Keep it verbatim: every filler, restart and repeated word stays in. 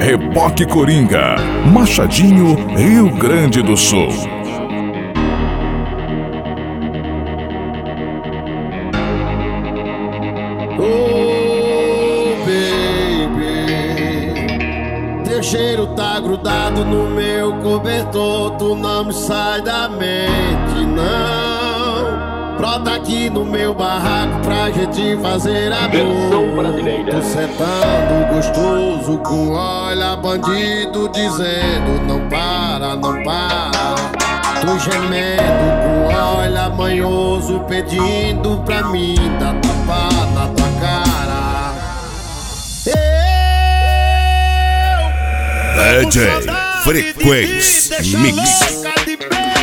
Reboque Coringa, Machadinho, Rio Grande do Sul. Oh, baby, teu cheiro tá grudado no meu cobertor. Tu não me sai da mente, não. Brota aqui no meu barraco pra gente fazer amor. Tô sentando gostoso com olha bandido dizendo não para, não para. Tô gemendo com olha manhoso pedindo pra mim dar tapa na tua cara. Eu D J Frequência Mix.